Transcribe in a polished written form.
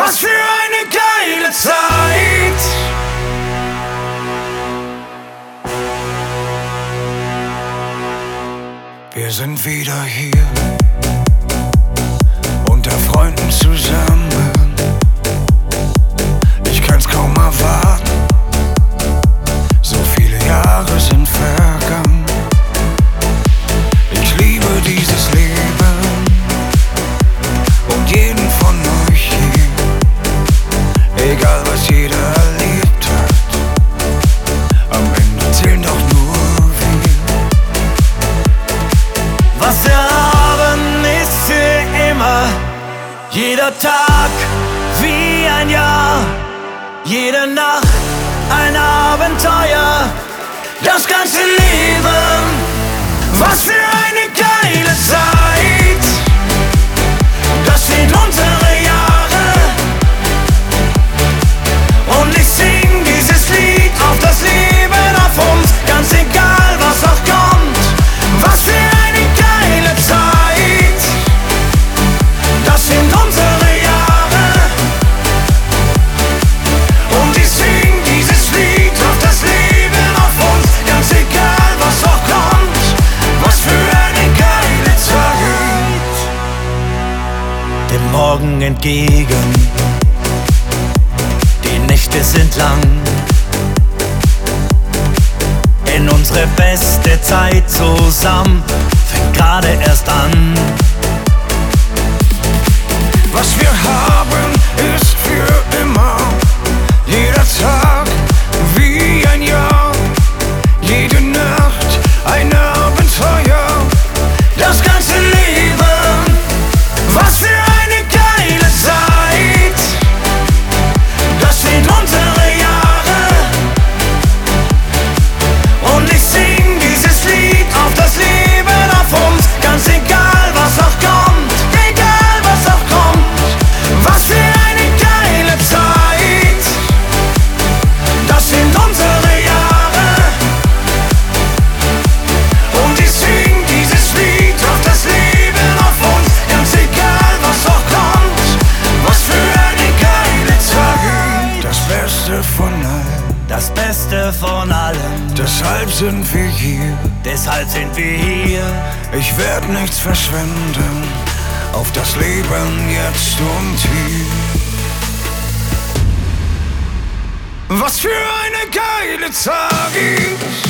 Was für eine geile Zeit! Wir sind wieder hier, unter Freunden zusammen. Ich kann's kaum erwarten, so viele Jahre sind vergangen. Ich liebe dieses Leben und jeden von euch hier, egal was jeder erlebt hat. Am Ende zählen doch nur wir. Was wir haben ist für immer, jeder Tag wie ein Jahr, jede Nacht ein Abenteuer, das ganze Leben, was für eine geile Zeit. Das sind unsere Jahre und ich sing dieses Lied auf das Leben, auf uns, ganz egal was auch kommt. Was für eine geile Zeit. Das sind unsere Jahre und ich sing dieses Lied auf das Leben, auf uns, ganz egal was auch kommt. Was für eine geile Zeit. Dem Morgen entgegen, die Nächte sind lang, in unsere beste Zeit zusammen fängt gerade erst an. Was wir haben ist für immer, jeder Tag wie ein Jahr, jede Nacht ein Abenteuer, das ganze Leben, was für eine geile Zeit. Das sind unsere Jahre und ich sing dieses Lied auf das Leben, auf uns, ganz egal was auch kommt, egal was auch kommt. Was für eine geile Zeit. Das sind unsere Jahre und ich sing dieses Lied auf das Leben, auf uns, ganz egal was auch kommt. Was für eine geile Zeit. Das Beste von allem, das Beste von allem. Deshalb sind wir hier, deshalb sind wir hier. Ich werd nichts verschwenden, auf das Leben jetzt und hier. Was für eine geile Zeit.